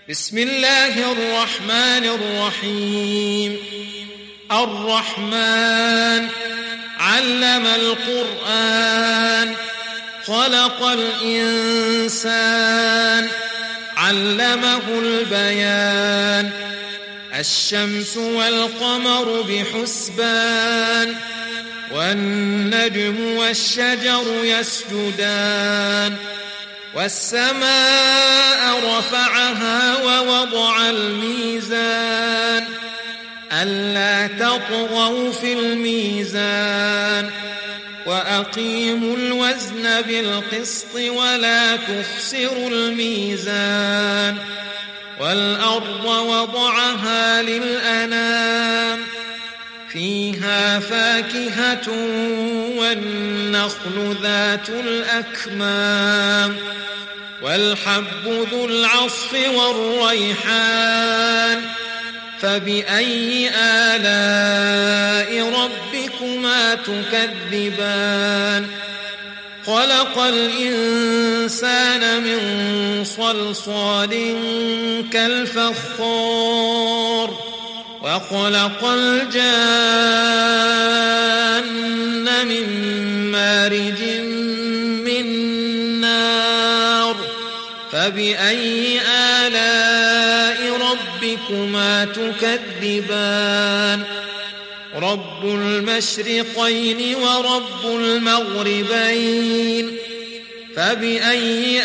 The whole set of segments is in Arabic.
بسم الله الرحمن الرحيم. الرحمن علم القرآن، خلق الإنسان، علمه البيان. الشمس والقمر بحسبان، والنجم والشجر يسجدان. والسماء رفعها ووضع الميزان، ألا تطغوا في الميزان، وأقيموا الوزن بالقسط ولا تخسروا الميزان. والأرض وضعها للأنام، فيها فاكهة والنخل ذات الأكمام، والحب ذو العصف والريحان. فبأي آلاء ربكما تكذبان؟ خلق الإنسان من صلصال كالفخار، وخلق الجان من مارج من نار. فبأي آلاء ربكما تكذبان؟ رب المشرقين ورب المغربين. فبأي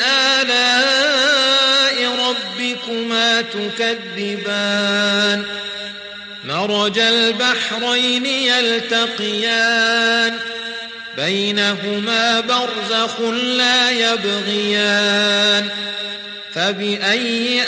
آلاء ربكما تكذبان؟ مرج البحرين يلتقيان، بينهما برزخ لا يبغيان. فبأي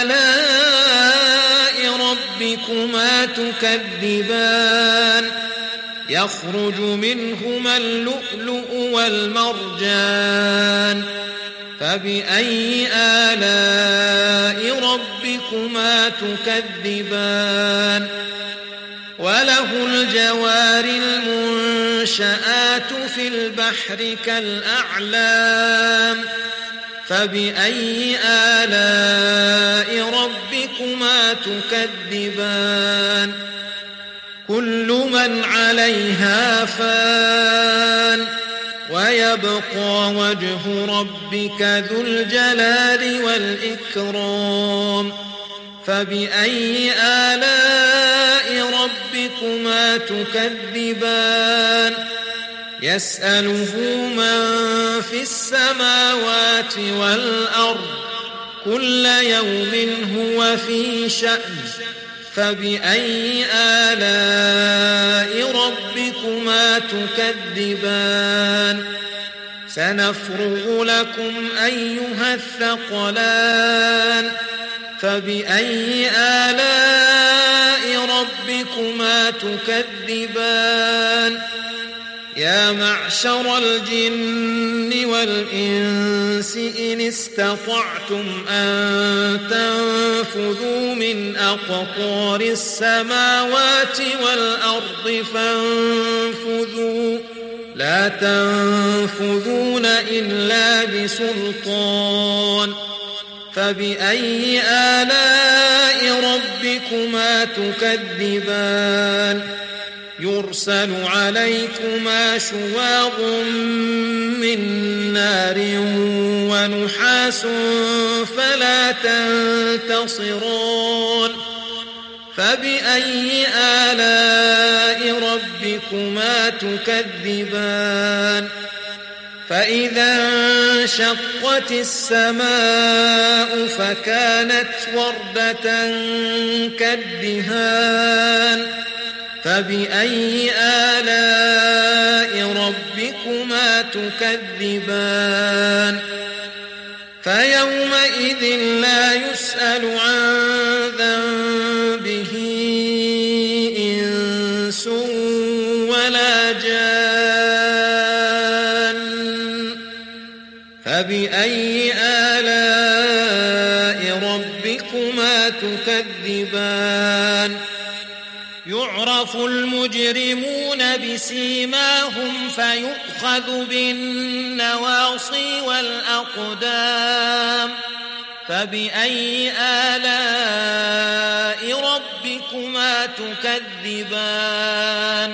آلاء ربكما تكذبان؟ يخرج منهما اللؤلؤ والمرجان. فبأي آلاء ربكما تكذبان؟ وله الجوار المنشآت في البحر كالأعلام. فبأي آلاء ربكما تكذبان؟ كل من عليها فان، ويبقى وجه ربك ذو الجلال والإكرام. فبأي آلاء ربكما تكذبان؟ يسأله من في السماوات والأرض، كل يوم هو في شأن. فبأي آلاء ربكما تكذبان؟ سنفرغ لكم أيها الثقلان. فبأي آلاء ربكما تكذبان؟ يا معشر الجن والإنس إن استطعتم أن تنفذوا من أقطار السماوات والأرض فانفذوا، لا تنفذون إلا بسلطان. فبأي آلاء ربكما تكذبان؟ يرسل عليكما شواظ من نار ونحاس فلا تنتصران. فبأي آلاء ربكما تكذبان؟ فإذا انشقت السماء فكانت وردة كالدهان. فبأي آلاء ربكما تكذبان؟ فيومئذ لا يسأل عن ذنبه إنس ولا جان. فبأي آلاء ربكما تكذبان؟ يعرف المجرمون بسيماهم فيؤخذ بالنواصي والأقدام فبأي آلاء ربكما تكذبان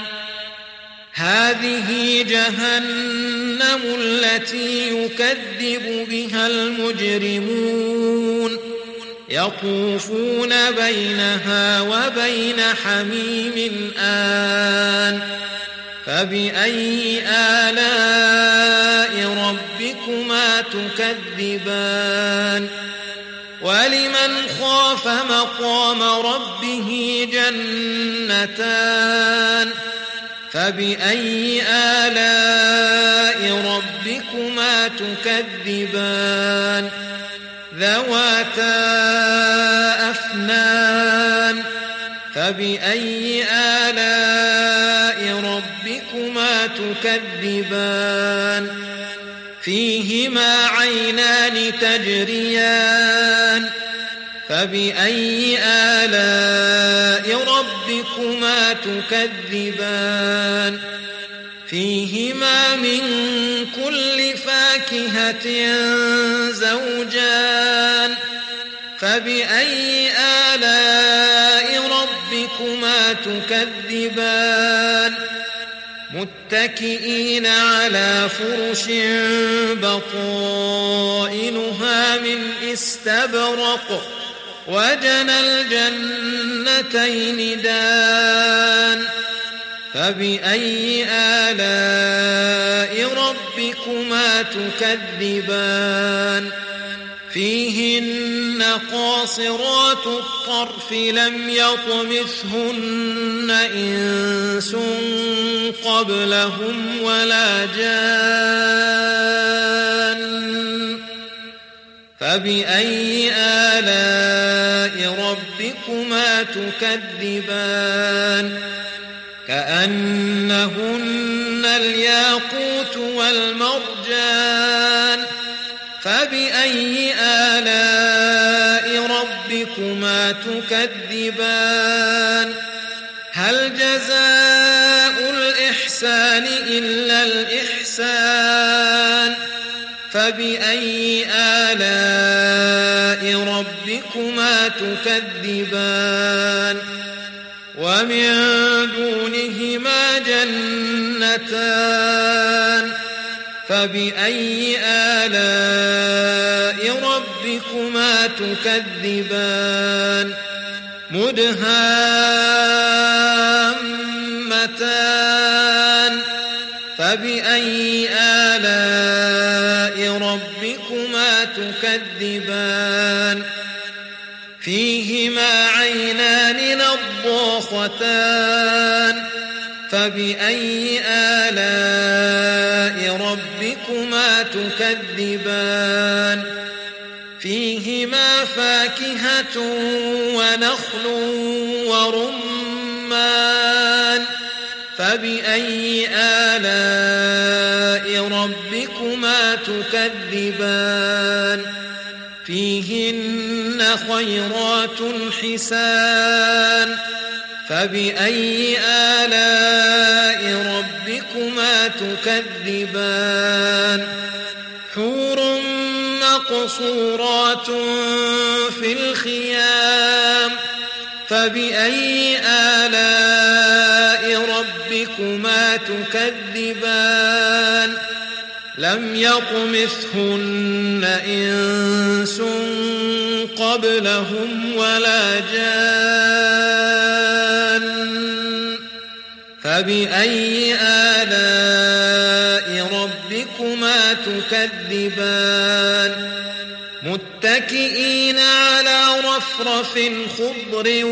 هذه جهنم التي يكذب بها المجرمون يطوفون بينها وبين حميم آن فبأي آلاء ربكما تكذبان ولمن خاف مقام ربه جنتان فبأي آلاء ربكما تكذبان ذواتا أفنان فبأي آلاء ربكما تكذبان فيهما عينان تجريان فبأي آلاء ربكما تكذبان فيهما من كل فاكهة زوجان فبأي آلاء ربكما تكذبان متكئين على فرش بطائنها من استبرق وجنى الجنتين دان فبأي آلاء ربكما تكذبان فيهن قاصرات الطرف لم يطمثهن إنس قبلهم ولا جان فبأي آلاء ربكما تكذبان كأنهن الياقوت والمرجان فبأي آلاء ربكما تكذبان هل جزاء الإحسان إلا الإحسان فبأي آلاء ربكما تكذبان ومن دونهما جنتان فبأي آلاء ربكما تكذبان مدهامتان فبأي آلاء ربكما تكذبان فيهما عينان نضاختان فبأي آلاء ربكما تكذبان فيهما فاكهة ونخل ورمان فبأي آلاء ربكما تكذبان فيهن خيرات حسان فبأي آلاء ربكما تكذبان حور مقصورات في الخيام فبأي آلاء ربكما تكذبان لم يطمثهن إنس قبلهم ولا جان فبأي آلاء ربكما تكذبان متكئين على رفرف خضر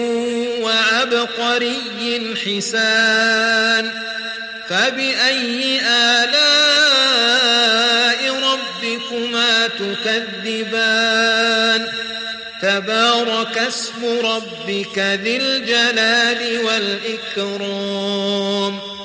وعبقري حسان فبأي آلاء ربكما تكذبان تبارك اسم ربك ذي الجلال والإكرام